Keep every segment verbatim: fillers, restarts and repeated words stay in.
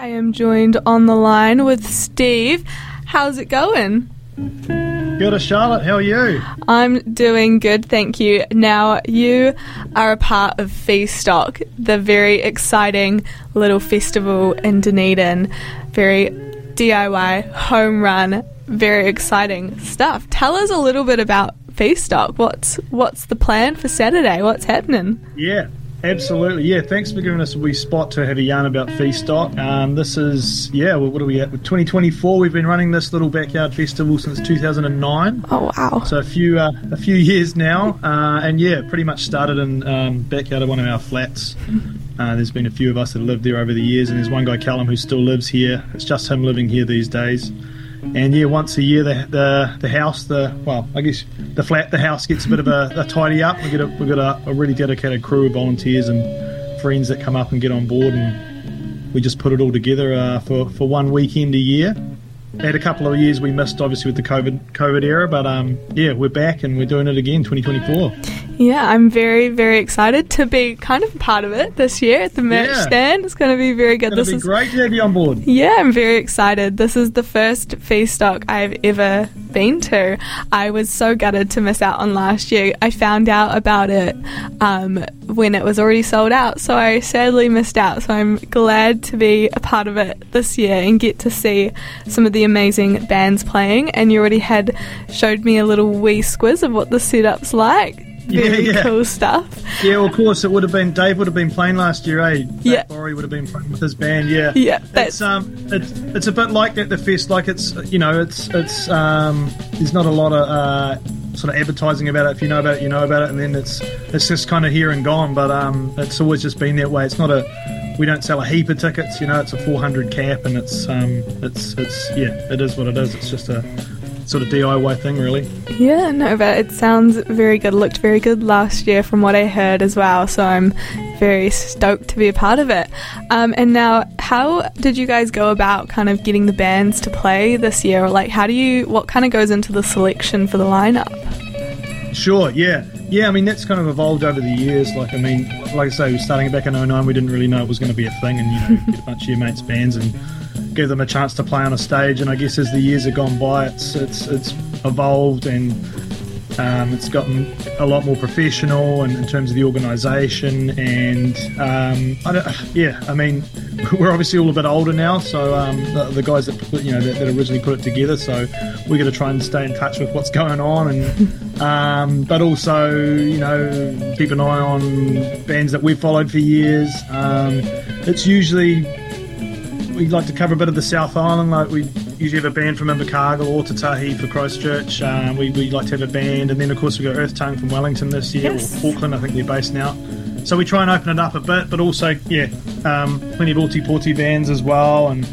I am joined on the line with Steve. How's it going? Good, Charlotte. How are you? I'm doing good, thank you. Now, you are a part of Feastock, the very exciting little festival in Dunedin. Very D I Y, home run, very exciting stuff. Tell us a little bit about Feastock. What's what's the plan for Saturday? What's happening? Yeah, absolutely. Yeah, thanks for giving us a wee spot to have a yarn about Feastock. Um, this is, yeah, well, what are we at? With twenty twenty-four, we've been running this little backyard festival since two thousand nine. Oh, wow. So a few uh, a few years now. Uh, and yeah, pretty much started in um, backyard of one of our flats. Uh, there's been a few of us that have lived there over the years, and there's one guy, Callum, who still lives here. It's just him living here these days. And yeah, once a year, the the, the house, the well, I guess the flat, the house gets a bit of a, a tidy up. We get a, we've got a, a really dedicated crew of volunteers and friends that come up and get on board, and we just put it all together uh, for for one weekend a year. Had a couple of years we missed, obviously, with the COVID COVID era, but um, yeah, we're back and we're doing it again, twenty twenty-four. Yeah, I'm very, very excited to be kind of part of it this year at the merch yeah. stand. It's going to be very good. It's going to be is, great to have you on board. Yeah, I'm very excited. This is the first Feastock I've ever been to. I was so gutted to miss out on last year. I found out about it um, when it was already sold out, so I sadly missed out. So I'm glad to be a part of it this year and get to see some of the amazing bands playing. And you already had showed me a little wee squiz of what the setup's like. Very yeah, yeah. cool stuff. Yeah, well, of course, it would have been, Dave would have been playing last year, eh? Dave yeah. Borey would have been playing with his band, yeah. Yeah, that's... It's, um, it's, it's a bit like that, the fest, like it's, you know, it's, it's, um, there's not a lot of, uh, sort of advertising about it. If you know about it, you know about it, and then it's, it's just kind of here and gone, but, um, it's always just been that way. It's not a, we don't sell a heap of tickets, you know, it's a four hundred cap, and it's, um, it's, it's, yeah, it is what it is. It's just a sort of D I Y thing, really. Yeah, no, but it sounds very good. It looked very good last year from what I heard as well, so I'm very stoked to be a part of it. Um, and now, how did you guys go about kind of getting the bands to play this year? Or like, how do you, what kind of goes into the selection for the lineup? Sure, yeah. Yeah, I mean, that's kind of evolved over the years. Like, I mean, like I say, starting back in oh nine, we didn't really know it was going to be a thing, and, you know, get a bunch of your mates' bands and give them a chance to play on a stage. And I guess as the years have gone by, it's it's it's evolved, and um, it's gotten a lot more professional and in terms of the organisation. And um, I don't, yeah, I mean, we're obviously all a bit older now, so um, the, the guys that put, you know that, that originally put it together. So we're going to try and stay in touch with what's going on, and um, but also, you know, keep an eye on bands that we've followed for years. Um, it's usually, we like to cover a bit of the South Island. Like, we usually have a band from Invercargill or Tatahi for Christchurch. Um, we, we like to have a band, and then of course we've got Earth Tongue from Wellington this year, yes. or Auckland, I think they're based now. So we try and open it up a bit, but also, yeah, um, plenty of Oti-Poti bands as well. And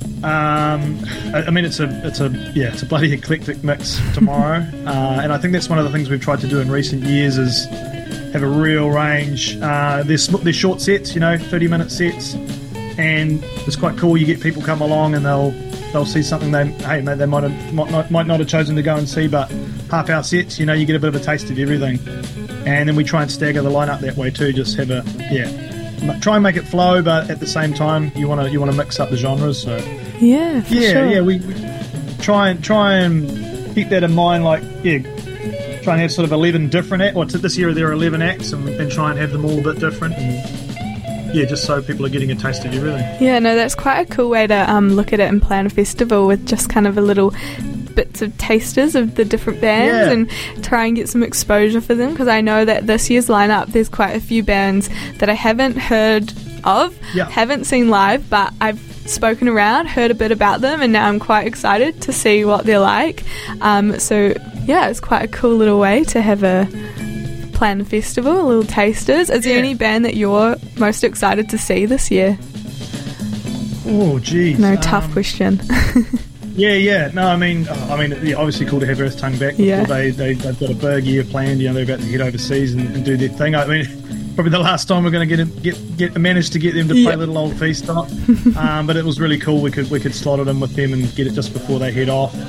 um, I, I mean, it's a it's a yeah, it's a bloody eclectic mix tomorrow. uh, and I think that's one of the things we've tried to do in recent years is have a real range. Uh, they're, they're short sets, you know, thirty minute sets. And it's quite cool. You get people come along and they'll they'll see something they hey they might have, might not might not have chosen to go and see, but half hour sets, you know, you get a bit of a taste of everything. And then we try and stagger the lineup that way too. Just have a yeah, try and make it flow, but at the same time you want to you want to mix up the genres. So yeah, for yeah, sure. yeah, we, we try and try and keep that in mind. Like yeah, try and have sort of eleven different acts. Well, this year there are eleven acts, and, and try and have them all a bit different. And, yeah, just so people are getting a taste of everything. Yeah, no, that's quite a cool way to um, look at it and plan a festival with just kind of a little bits of tasters of the different bands, yeah. and try and get some exposure for them, because I know that this year's lineup there's quite a few bands that I haven't heard of, yeah. haven't seen live, but I've spoken around, heard a bit about them, and now I'm quite excited to see what they're like. Um, so yeah, it's quite a cool little way to have a plan a festival, a little tasters. Is yeah. there any band that you're most excited to see this year? Oh, geez. No, um, tough question. yeah, yeah. No, I mean, I mean, yeah, obviously cool to have Earth Tongue back before yeah. they, they, they've got a big year planned. You know, they're about to head overseas and, and do their thing. I mean, probably the last time we're going to get get get manage to get them to play yep. Little Old Feastock. um, but it was really cool. We could we could slot it in with them and get it just before they head off.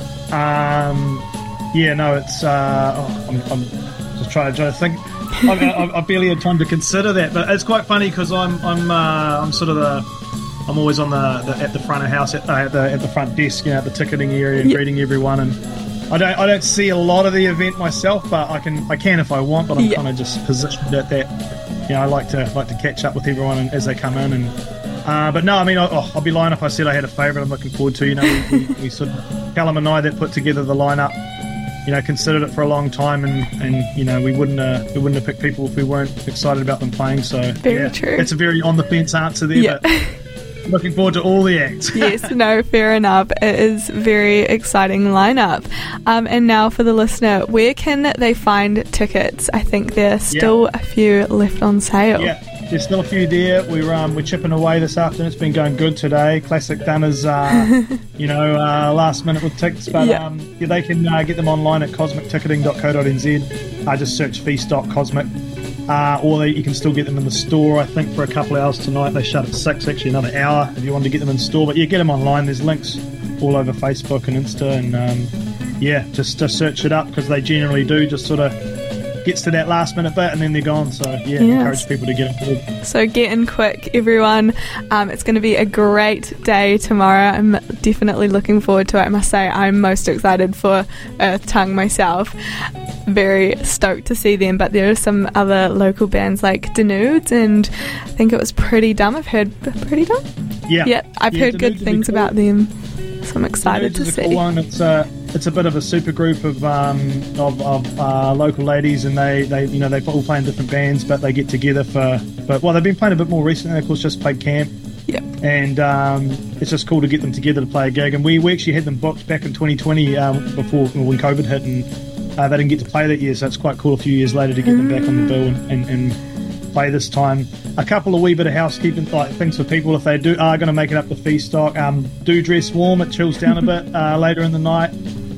Um, yeah, no, it's. Uh, oh, I'm, I'm just trying, trying to think. I, I, I barely had time to consider that, but it's quite funny because I'm I'm uh, I'm sort of the I'm always on the, the at the front of house at, uh, at the at the front desk, you know, at the ticketing area, and yep. greeting everyone. And I don't I don't see a lot of the event myself, but I can I can if I want. But I'm yep. kind of just positioned at that. You know, I like to like to catch up with everyone as they come in. And uh, but no, I mean, I, oh, I'll be lying if I said I had a favourite. I'm looking forward to. You know, we, we, we sort of Callum and I that put together the lineup. You know, considered it for a long time, and, and you know, we wouldn't uh, we wouldn't have picked people if we weren't excited about them playing. So very yeah, true. It's a very on the fence answer there, yep. but looking forward to all the acts. Yes, no, fair enough. It is very exciting lineup. Um, and now for the listener, where can they find tickets? I think there's still yeah. a few left on sale. Yeah. There's still a few there. We're um, we're chipping away this afternoon. It's been going good today. Classic Dunners, uh, you know, uh, last minute with tickets. But yeah. um, yeah, they can uh, get them online at cosmic ticketing dot co dot n z. Uh, just search Feastock Cosmic. Uh, or they, you can still get them in the store, I think, for a couple of hours tonight. They shut at six, actually another hour if you want to get them in store. But yeah, get them online. There's links all over Facebook and Insta. And um, yeah, just, just search it up, because they generally do just sort of gets to that last minute bit and then they're gone. So yeah, yes. encourage people to get involved. So get in quick, everyone. Um, it's going to be a great day tomorrow. I'm definitely looking forward to it. I must say I'm most excited for Earth Tongue myself. Very stoked to see them, but there are some other local bands like Denudes, and I think it was Pretty Dumb. I've heard Pretty Dumb? Yeah. Yeah, I've yeah, heard Denudes good things cool. about them. So I'm excited Denudes to is see. A cool one. It's a it's a bit of a super group of um, of, of uh, local ladies, and they, they you know they all play in different bands, but they get together for. But well, they've been playing a bit more recently. Of course, just played camp. Yep. And um, it's just cool to get them together to play a gig. And we, we actually had them booked back in twenty twenty um, before when COVID hit, and uh, they didn't get to play that year. So it's quite cool a few years later to get them back on the bill and, and, and play this time. A couple of wee bit of housekeeping like things for people if they do are going to make it up to Feastock. Um, do dress warm. It chills down a bit uh, later in the night.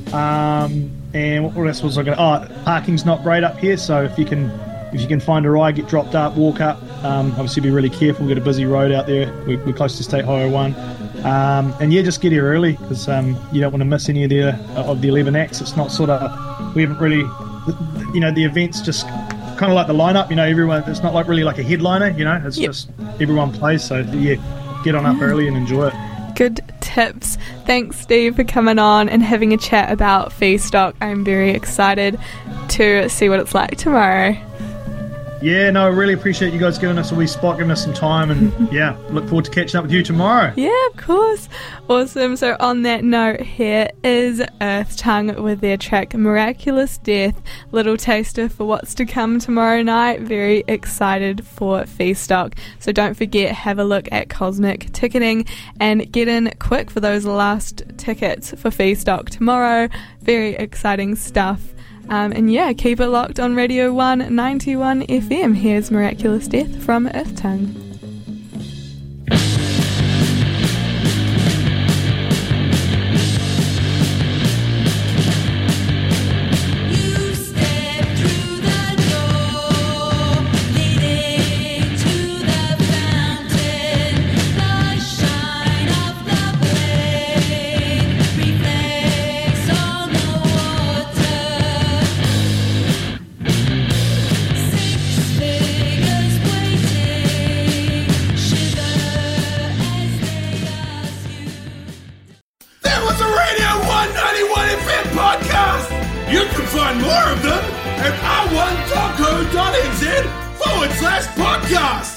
Um, and what else was I going? Oh, parking's not great up here, so if you can if you can find a ride, get dropped up, walk up. Um, obviously, be really careful. We've got a busy road out there. We're, we're close to State Highway one, um, and yeah, just get here early, because um, you don't want to miss any of the of the eleven acts. It's not sort of we haven't really, you know, the event's just kind of like the lineup. You know, everyone. It's not like really like a headliner. You know, it's yep. just everyone plays. So yeah, get on up early and enjoy it. Good tips. Thanks, Steve, for coming on and having a chat about Feastock. I'm very excited to see what it's like tomorrow. Yeah, no, I really appreciate you guys giving us a wee spot, giving us some time, and yeah, look forward to catching up with you tomorrow. Yeah, of course. Awesome. So on that note, here is Earth Tongue with their track Miraculous Death. Little taster for what's to come tomorrow night. Very excited for Feastock. So don't forget, have a look at Cosmic Ticketing and get in quick for those last tickets for Feastock tomorrow. Very exciting stuff. Um, and yeah, keep it locked on Radio one ninety-one F M. Here's Miraculous Death from Earth Tongue. Find more of them at r one dot co dot n z forward slash podcast.